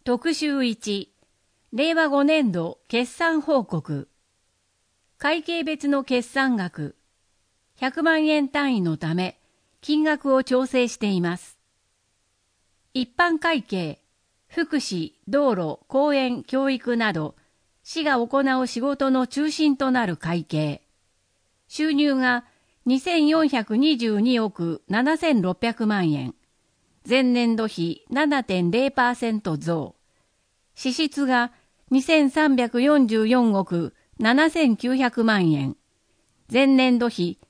特集1、令和5年度決算報告。会計別の決算額、100万円単位のため、金額を調整しています。一般会計、福祉、道路、公園、教育など、市が行う仕事の中心となる会計。収入が2422億7600万円。前年度比 7.0% 増。支出が2344億7900万円。前年度比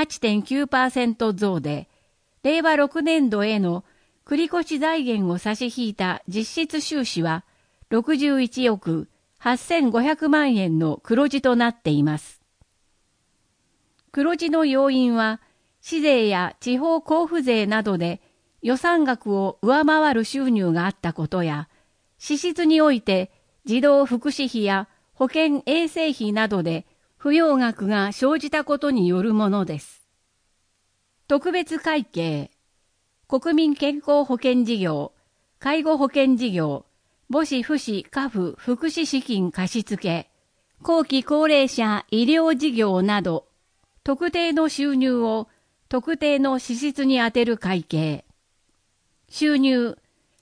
8.9% 増で、令和6年度への繰越財源を差し引いた実質収支は61億8500万円の黒字となっています。黒字の要因は、市税や地方交付税などで予算額を上回る収入があったことや、支出において児童福祉費や保健衛生費などで不要額が生じたことによるものです。特別会計、国民健康保険事業、介護保険事業、母子父子家父福祉資金貸付、後期高齢者医療事業など、特定の収入を特定の支出に充てる会計。収入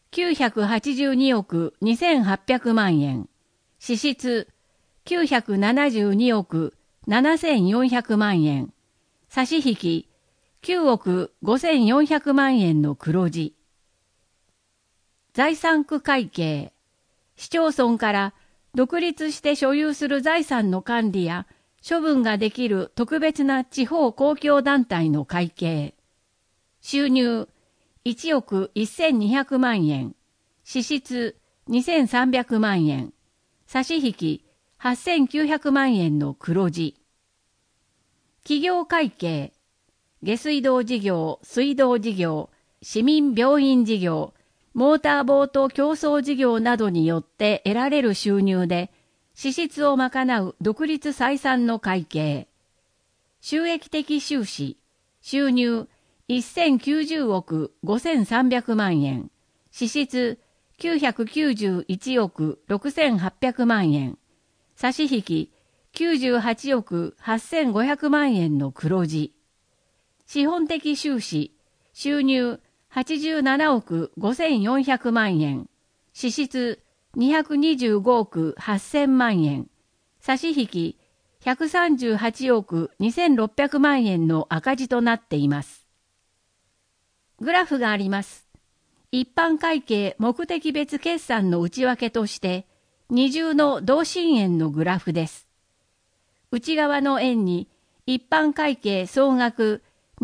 982億2800万円。支出972億7400万円。差し引き9億5400万円の黒字。財産区会計。市町村から独立して所有する財産の管理や処分ができる特別な地方公共団体の会計。収入1億1200万円。支出2300万円。差し引き8900万円の黒字。企業会計。下水道事業、水道事業、市民病院事業、モーターボート競争事業などによって得られる収入で、支出を賄う独立採算の会計。収益的収支。収入1090億5300万円。支出991億6800万円。差し引き98億8500万円の黒字。資本的収支。収入87億5400万円。支出225億8000万円。差し引き138億2600万円の赤字となっています。グラフがあります。一般会計目的別決算の内訳として、二重の同心円のグラフです。内側の円に一般会計総額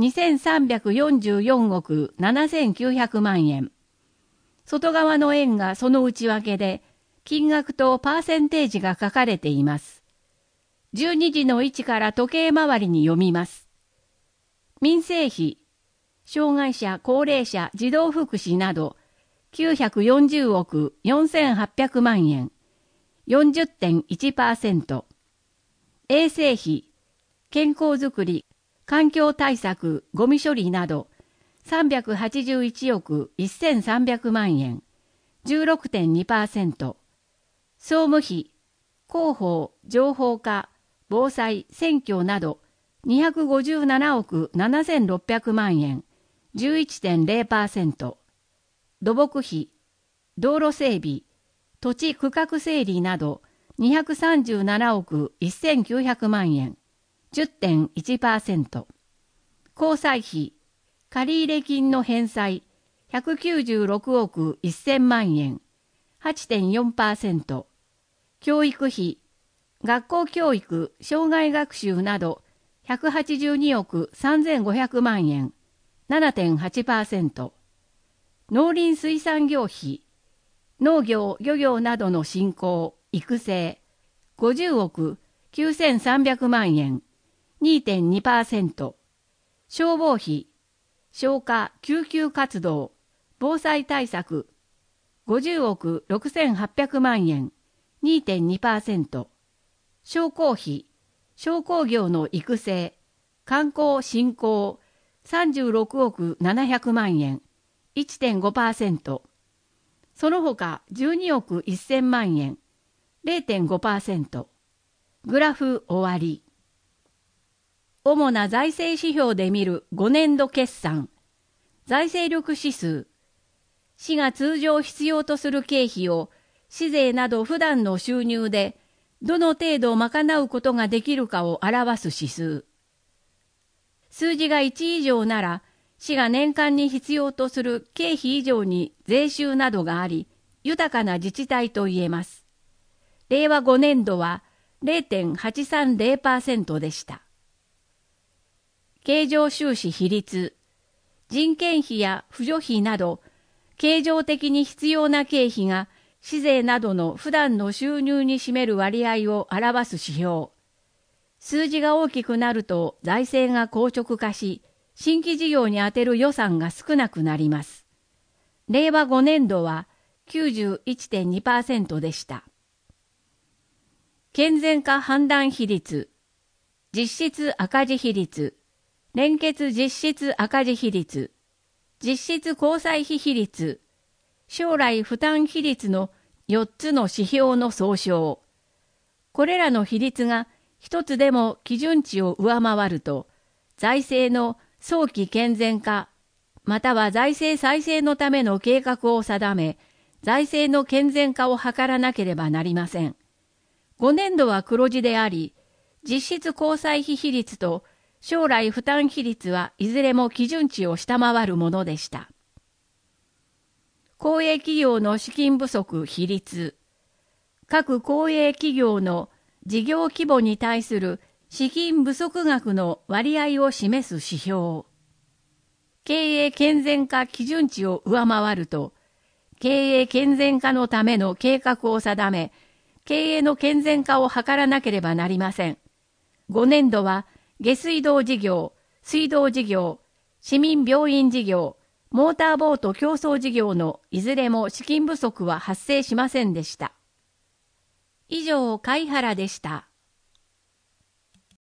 2344億7900万円。外側の円がその内訳で、金額とパーセンテージが書かれています。12時の位置から時計回りに読みます。民生費、障害者、高齢者、児童福祉など、940億4800万円、40.1%。衛生費、健康づくり、環境対策、ゴミ処理など、381億1300万円、16.2%。総務費、広報、情報化、防災、選挙など、257億7600万円、11.0%。土木費、道路整備、土地区画整理など、237億1900万円、10.1%。交際費、借入金の返済、196億1000万円、8.4%。教育費、学校教育、障害学習など、182億3500万円、7.8%。農林水産業費、農業、漁業などの振興、育成、50億9300万円、2.2%。消防費、消火、救急活動、防災対策、50億6800万円、2.2%。商工費、商工業の育成、観光振興、36億700万円、1.5%。 その他12億1000万円、0.5%。グラフ終わり。主な財政指標で見る5年度決算。財政力指数。市が通常必要とする経費を市税など普段の収入でどの程度賄うことができるかを表す指数。数字が1以上なら、市が年間に必要とする経費以上に税収などがあり、豊かな自治体と言えます。令和5年度は 0.830% でした。経常収支比率。人件費や扶助費など、経常的に必要な経費が市税などの普段の収入に占める割合を表す指標。数字が大きくなると財政が硬直化し、新規事業に充てる予算が少なくなります。令和5年度は 91.2% でした。健全化判断比率、実質赤字比率、連結実質赤字比率、実質交際費比率、将来負担比率の4つの指標の総称。これらの比率が一つでも基準値を上回ると、財政の早期健全化、または財政再生のための計画を定め、財政の健全化を図らなければなりません。5年度は黒字であり、実質交際費比率と将来負担比率はいずれも基準値を下回るものでした。公営企業の資金不足比率。各公営企業の事業規模に対する資金不足額の割合を示す指標。経営健全化基準値を上回ると、経営健全化のための計画を定め、経営の健全化を図らなければなりません。5年度は下水道事業、水道事業、市民病院事業、モーターボート競争事業のいずれも資金不足は発生しませんでした。以上、貝原でした。